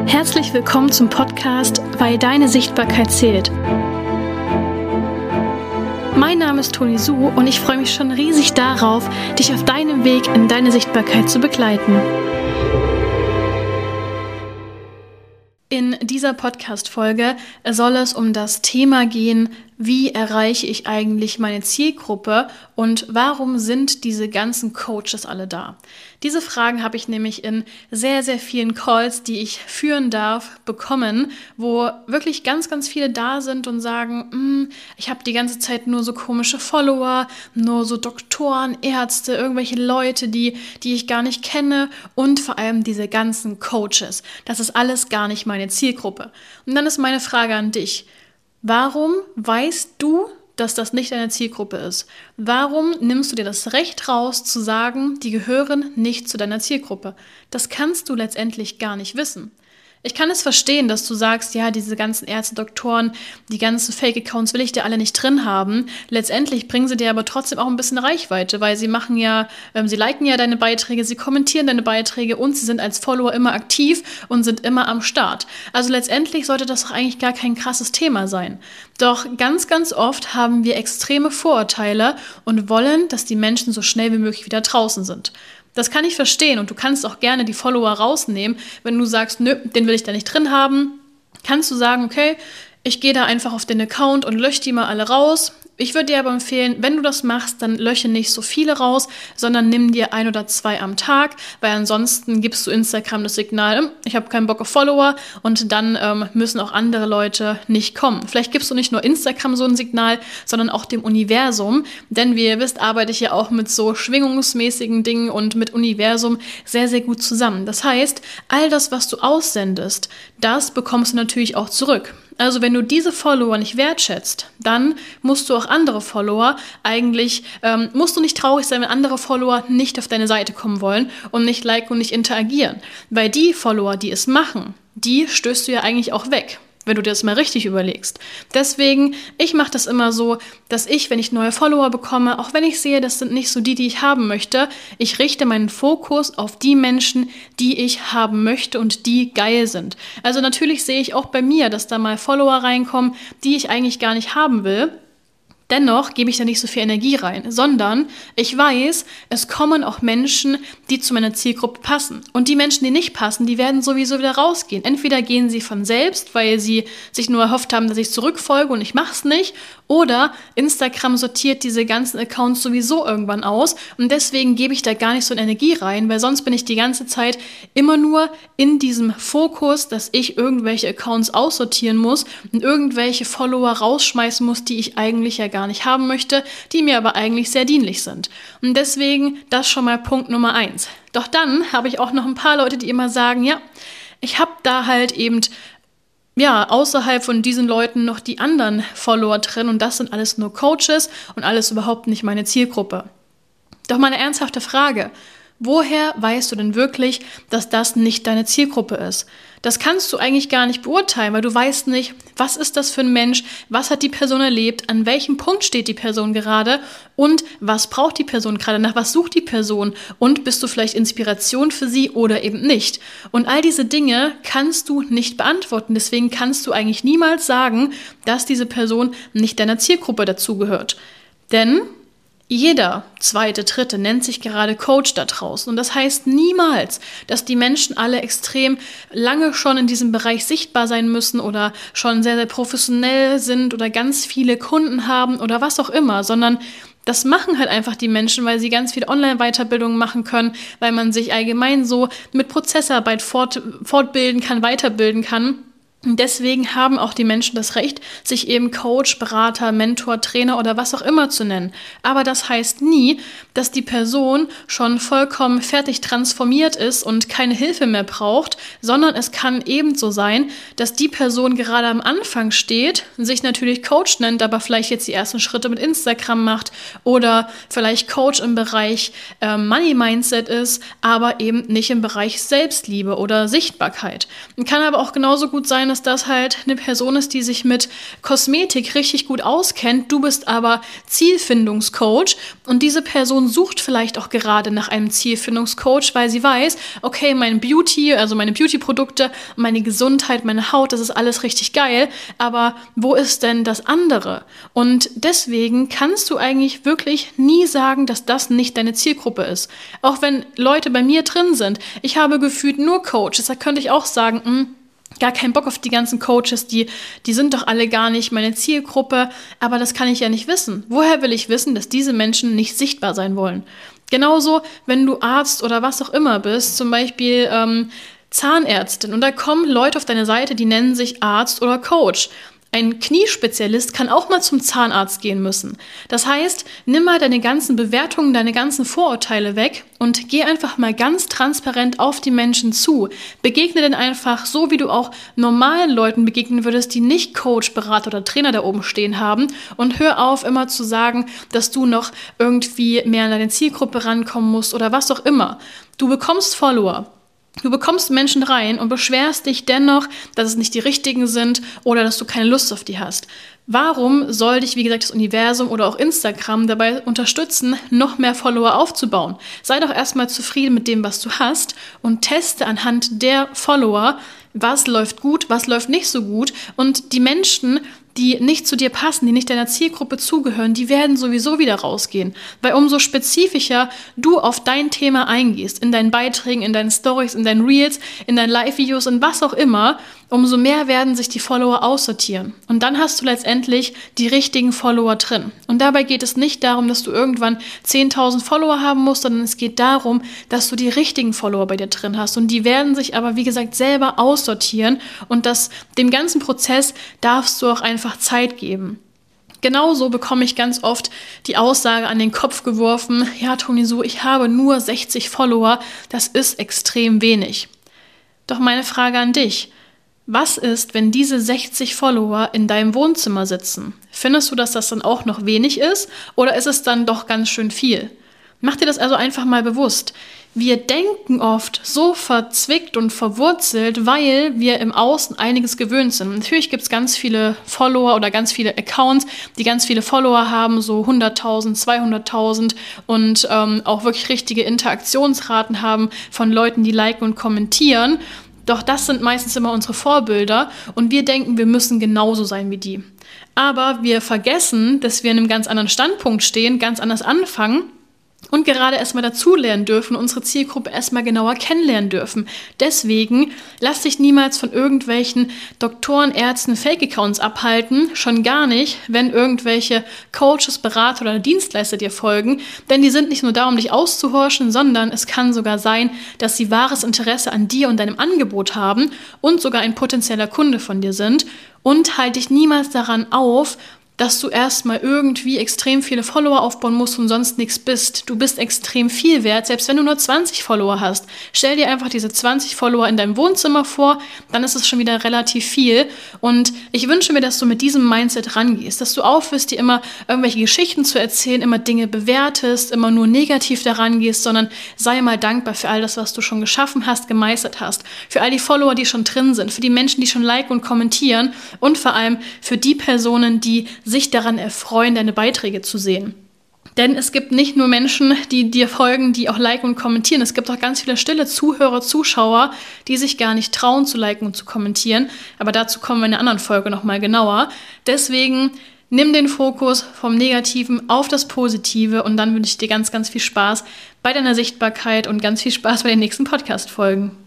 Herzlich willkommen zum Podcast Weil deine Sichtbarkeit zählt. Mein Name ist Toni Su und ich freue mich schon riesig darauf, dich auf deinem Weg in deine Sichtbarkeit zu begleiten. In dieser Podcast-Folge soll es um das Thema gehen, wie erreiche ich eigentlich meine Zielgruppe und warum sind diese ganzen Coaches alle da? Diese Fragen habe ich nämlich in sehr, sehr vielen Calls, die ich führen darf, bekommen, wo wirklich ganz, ganz viele da sind und sagen, ich habe die ganze Zeit nur so komische Follower, nur so Doktoren, Ärzte, irgendwelche Leute, die ich gar nicht kenne und vor allem diese ganzen Coaches. Das ist alles gar nicht meine Zielgruppe. Und dann ist meine Frage an dich. Warum weißt du, dass das nicht deine Zielgruppe ist? Warum nimmst du dir das Recht raus, zu sagen, die gehören nicht zu deiner Zielgruppe? Das kannst du letztendlich gar nicht wissen. Ich kann es verstehen, dass du sagst, ja, diese ganzen Ärzte, Doktoren, die ganzen Fake-Accounts will ich dir alle nicht drin haben. Letztendlich bringen sie dir aber trotzdem auch ein bisschen Reichweite, weil sie machen ja, sie liken ja deine Beiträge, sie kommentieren deine Beiträge und sie sind als Follower immer aktiv und sind immer am Start. Also letztendlich sollte das doch eigentlich gar kein krasses Thema sein. Doch ganz, ganz oft haben wir extreme Vorurteile und wollen, dass die Menschen so schnell wie möglich wieder draußen sind. Das kann ich verstehen und du kannst auch gerne die Follower rausnehmen. Wenn du sagst, nö, den will ich da nicht drin haben, kannst du sagen, okay, ich gehe da einfach auf den Account und lösche die mal alle raus. Ich würde dir aber empfehlen, wenn du das machst, dann lösche nicht so viele raus, sondern nimm dir 1 oder 2 am Tag, weil ansonsten gibst du Instagram das Signal, ich habe keinen Bock auf Follower und dann müssen auch andere Leute nicht kommen. Vielleicht gibst du nicht nur Instagram so ein Signal, sondern auch dem Universum, denn wie ihr wisst, arbeite ich ja auch mit so schwingungsmäßigen Dingen und mit Universum sehr, sehr gut zusammen. Das heißt, all das, was du aussendest, das bekommst du natürlich auch zurück. Also wenn du diese Follower nicht wertschätzt, dann musst du auch andere Follower musst du nicht traurig sein, wenn andere Follower nicht auf deine Seite kommen wollen und nicht liken und nicht interagieren. Weil die Follower, die es machen, die stößt du ja eigentlich auch weg, wenn du dir das mal richtig überlegst. Deswegen, ich mache das immer so, dass ich, wenn ich neue Follower bekomme, auch wenn ich sehe, das sind nicht so die ich haben möchte, ich richte meinen Fokus auf die Menschen, die ich haben möchte und die geil sind. Also natürlich sehe ich auch bei mir, dass da mal Follower reinkommen, die ich eigentlich gar nicht haben will. Dennoch gebe ich da nicht so viel Energie rein, sondern ich weiß, es kommen auch Menschen, die zu meiner Zielgruppe passen. Und die Menschen, die nicht passen, die werden sowieso wieder rausgehen. Entweder gehen sie von selbst, weil sie sich nur erhofft haben, dass ich zurückfolge und ich mache es nicht. Oder Instagram sortiert diese ganzen Accounts sowieso irgendwann aus. Und deswegen gebe ich da gar nicht so eine Energie rein, weil sonst bin ich die ganze Zeit immer nur in diesem Fokus, dass ich irgendwelche Accounts aussortieren muss und irgendwelche Follower rausschmeißen muss, die ich eigentlich ja gar nicht haben möchte, die mir aber eigentlich sehr dienlich sind. Und deswegen das schon mal Punkt Nummer 1. Doch dann habe ich auch noch ein paar Leute, die immer sagen, ja, ich habe da halt eben außerhalb von diesen Leuten noch die anderen Follower drin und das sind alles nur Coaches und alles überhaupt nicht meine Zielgruppe. Doch mal eine ernsthafte Frage. Woher weißt du denn wirklich, dass das nicht deine Zielgruppe ist? Das kannst du eigentlich gar nicht beurteilen, weil du weißt nicht, was ist das für ein Mensch, was hat die Person erlebt, an welchem Punkt steht die Person gerade und was braucht die Person gerade, nach was sucht die Person und bist du vielleicht Inspiration für sie oder eben nicht. Und all diese Dinge kannst du nicht beantworten, deswegen kannst du eigentlich niemals sagen, dass diese Person nicht deiner Zielgruppe dazugehört. Denn jeder zweite, dritte nennt sich gerade Coach da draußen. Und das heißt niemals, dass die Menschen alle extrem lange schon in diesem Bereich sichtbar sein müssen oder schon sehr, sehr professionell sind oder ganz viele Kunden haben oder was auch immer, sondern das machen halt einfach die Menschen, weil sie ganz viele Online-Weiterbildungen machen können, weil man sich allgemein so mit Prozessarbeit fortbilden kann, weiterbilden kann. Und deswegen haben auch die Menschen das Recht, sich eben Coach, Berater, Mentor, Trainer oder was auch immer zu nennen. Aber das heißt nie, dass die Person schon vollkommen fertig transformiert ist und keine Hilfe mehr braucht, sondern es kann ebenso sein, dass die Person gerade am Anfang steht, sich natürlich Coach nennt, aber vielleicht jetzt die ersten Schritte mit Instagram macht oder vielleicht Coach im Bereich Money Mindset ist, aber eben nicht im Bereich Selbstliebe oder Sichtbarkeit. Und kann aber auch genauso gut sein, dass das halt eine Person ist, die sich mit Kosmetik richtig gut auskennt. Du bist aber Zielfindungscoach und diese Person sucht vielleicht auch gerade nach einem Zielfindungscoach, weil sie weiß, okay, meine Beauty-Produkte, meine Gesundheit, meine Haut, das ist alles richtig geil, aber wo ist denn das andere? Und deswegen kannst du eigentlich wirklich nie sagen, dass das nicht deine Zielgruppe ist. Auch wenn Leute bei mir drin sind. Ich habe gefühlt nur Coaches, da könnte ich auch sagen, gar keinen Bock auf die ganzen Coaches, die sind doch alle gar nicht meine Zielgruppe, aber das kann ich ja nicht wissen. Woher will ich wissen, dass diese Menschen nicht sichtbar sein wollen? Genauso, wenn du Arzt oder was auch immer bist, zum Beispiel Zahnärztin, und da kommen Leute auf deine Seite, die nennen sich Arzt oder Coach. Ein Kniespezialist kann auch mal zum Zahnarzt gehen müssen. Das heißt, nimm mal deine ganzen Bewertungen, deine ganzen Vorurteile weg und geh einfach mal ganz transparent auf die Menschen zu. Begegne denn einfach so, wie du auch normalen Leuten begegnen würdest, die nicht Coach, Berater oder Trainer da oben stehen haben, und hör auf, immer zu sagen, dass du noch irgendwie mehr an deine Zielgruppe rankommen musst oder was auch immer. Du bekommst Follower. Du bekommst Menschen rein und beschwerst dich dennoch, dass es nicht die richtigen sind oder dass du keine Lust auf die hast. Warum soll dich, wie gesagt, das Universum oder auch Instagram dabei unterstützen, noch mehr Follower aufzubauen? Sei doch erstmal zufrieden mit dem, was du hast, und teste anhand der Follower, was läuft gut, was läuft nicht so gut. Und die Menschen, die nicht zu dir passen, die nicht deiner Zielgruppe zugehören, die werden sowieso wieder rausgehen. Weil umso spezifischer du auf dein Thema eingehst, in deinen Beiträgen, in deinen Stories, in deinen Reels, in deinen Live-Videos und was auch immer, umso mehr werden sich die Follower aussortieren. Und dann hast du letztendlich die richtigen Follower drin. Und dabei geht es nicht darum, dass du irgendwann 10.000 Follower haben musst, sondern es geht darum, dass du die richtigen Follower bei dir drin hast. Und die werden sich aber, wie gesagt, selber aussortieren. Und dem ganzen Prozess darfst du auch einfach Zeit geben. Genauso bekomme ich ganz oft die Aussage an den Kopf geworfen, ja Toni, so, ich habe nur 60 Follower, das ist extrem wenig. Doch meine Frage an dich: Was ist, wenn diese 60 Follower in deinem Wohnzimmer sitzen? Findest du, dass das dann auch noch wenig ist, oder ist es dann doch ganz schön viel? Mach dir das also einfach mal bewusst. Wir denken oft so verzwickt und verwurzelt, weil wir im Außen einiges gewöhnt sind. Natürlich gibt es ganz viele Follower oder ganz viele Accounts, die ganz viele Follower haben, so 100.000, 200.000 und auch wirklich richtige Interaktionsraten haben von Leuten, die liken und kommentieren. Doch das sind meistens immer unsere Vorbilder und wir denken, wir müssen genauso sein wie die. Aber wir vergessen, dass wir in einem ganz anderen Standpunkt stehen, ganz anders anfangen und gerade erstmal dazulernen dürfen, unsere Zielgruppe erstmal genauer kennenlernen dürfen. Deswegen lass dich niemals von irgendwelchen Doktoren, Ärzten, Fake-Accounts abhalten, schon gar nicht, wenn irgendwelche Coaches, Berater oder Dienstleister dir folgen, denn die sind nicht nur da, um dich auszuhorchen, sondern es kann sogar sein, dass sie wahres Interesse an dir und deinem Angebot haben und sogar ein potenzieller Kunde von dir sind. Und halt dich niemals daran auf, dass du erstmal irgendwie extrem viele Follower aufbauen musst und sonst nichts bist. Du bist extrem viel wert, selbst wenn du nur 20 Follower hast. Stell dir einfach diese 20 Follower in deinem Wohnzimmer vor, dann ist es schon wieder relativ viel. Und ich wünsche mir, dass du mit diesem Mindset rangehst, dass du aufhörst, dir immer irgendwelche Geschichten zu erzählen, immer Dinge bewertest, immer nur negativ daran gehst, sondern sei mal dankbar für all das, was du schon geschaffen hast, gemeistert hast. Für all die Follower, die schon drin sind, für die Menschen, die schon liken und kommentieren und vor allem für die Personen, die sich daran erfreuen, deine Beiträge zu sehen. Denn es gibt nicht nur Menschen, die dir folgen, die auch liken und kommentieren. Es gibt auch ganz viele stille Zuhörer, Zuschauer, die sich gar nicht trauen zu liken und zu kommentieren. Aber dazu kommen wir in einer anderen Folge nochmal genauer. Deswegen nimm den Fokus vom Negativen auf das Positive und dann wünsche ich dir ganz, ganz viel Spaß bei deiner Sichtbarkeit und ganz viel Spaß bei den nächsten Podcast-Folgen.